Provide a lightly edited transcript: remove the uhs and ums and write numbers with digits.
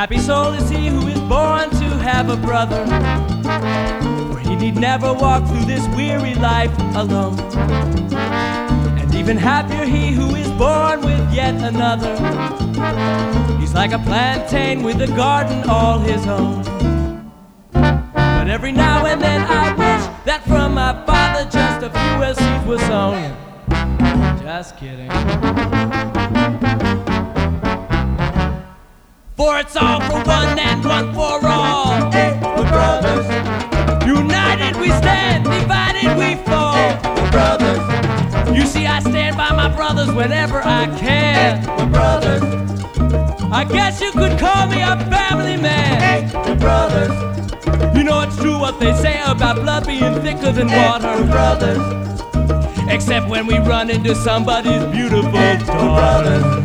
Happy soul is he who is born to have a brother, for he need never walk through this weary life alone. And even happier he who is born with yet another. He's like a plantain with a garden all his own. But every now and then I wish that from my father just a few seeds were sown. Just kidding. For it's all for one and one for all. Hey, we're brothers. United we stand, divided we fall. Hey, we're brothers. You see, I stand by my brothers whenever I can. Hey, we're brothers. I guess you could call me a family man. Hey, we're brothers. You know it's true what they say about blood being thicker than water. Hey, we're brothers. Except when we run into somebody's beautiful Hey, we're daughter. brothers.